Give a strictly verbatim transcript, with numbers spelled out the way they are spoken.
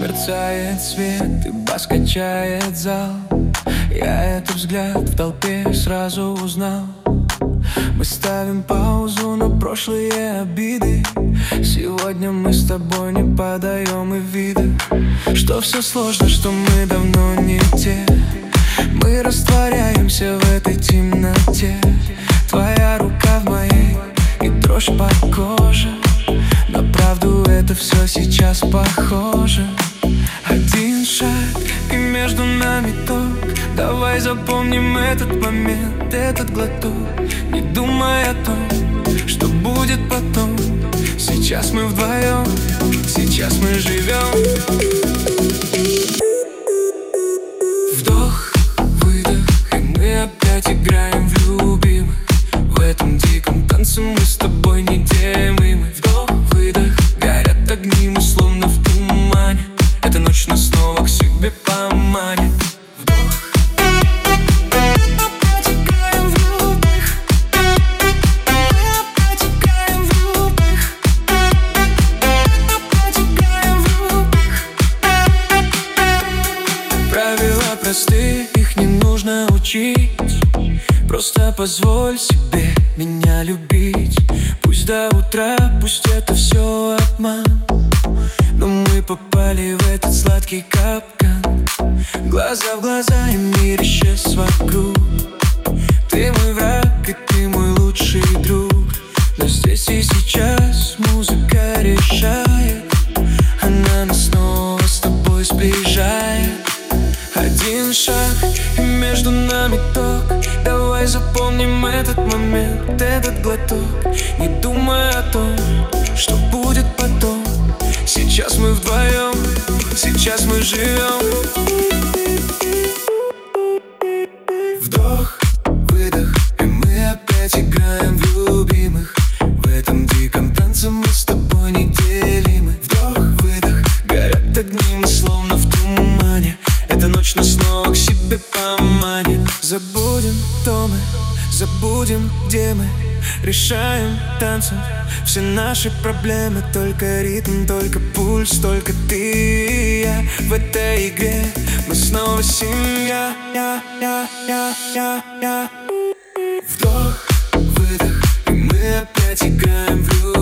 Мерцает свет и бас качает зал. Я этот взгляд в толпе сразу узнал. Мы ставим паузу на прошлые обиды. Сегодня мы с тобой не подаем и вида, что все сложно, что мы давно не те. Мы растворяемся в этой темноте. Твоя рука в моей и дрожь по коже. На правду это все сейчас похоже. Один шаг и между нами ток. Давай запомним этот момент, этот глоток. Не думай о том, что будет потом. Сейчас мы вдвоем, сейчас мы живем. Вдох, выдох, и мы опять играем в любимых. В этом диком танце мы с тобой неделимы. Вдох, выдох, горят огни, мы словно в тумане. Эта ночь нас снова к себе поманит. Простые, их не нужно учить. Просто позволь себе меня любить. Пусть до утра, пусть это все обман, но мы попали в этот сладкий капкан. Глаза в глаза, и мир исчез вокруг. Ты мой враг, и ты мой лучший друг. Но здесь и сейчас музыка решает. Она нас снова с тобой сближает. Один шаг, и между нами ток. Давай запомним этот момент, этот глоток. Не думай о том, что будет потом. Сейчас мы вдвоем, сейчас мы живем. Вдох, выдох, и мы опять играем в любимых. В этом диком танце мы с тобой неделимы. Вдох, выдох, горят огни, мы словно в тумане. Эта ночь нас снова к себе поманит. Забудем, кто мы, забудем, где мы. Решаем танцем все наши проблемы. Только ритм, только пульс, только ты и я. В этой игре мы снова семья. Я, я, я, я, я. Вдох, выдох, и мы опять играем в любовь.